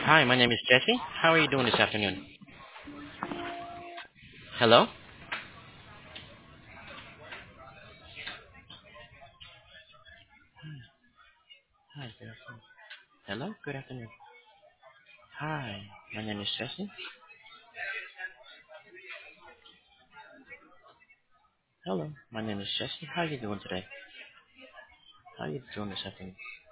Hi, my name is Jesse. How are you doing this afternoon? Hello? Hi, good afternoon. Hello? Good afternoon. Hi, my name is Jesse. Hello, my name is Jesse. How are you doing today? How are you doing this afternoon?